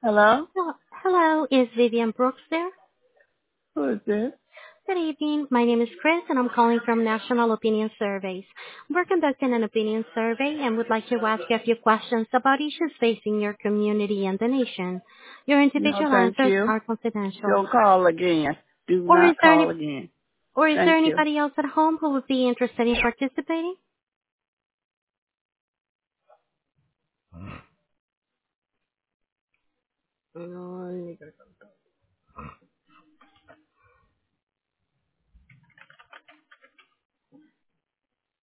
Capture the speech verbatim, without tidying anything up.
Hello? Hello, hello, is Vivian Brooks there? Who is this? Good evening. My name is Chris, and I'm calling from National Opinion Surveys. We're conducting an opinion survey and would like to ask you a few questions about issues facing your community and the nation. Your No, individual thank answers you. are confidential. Don't call again. Do Or is not there any, call again. or is there Thank you. anybody else at home who would be interested in participating?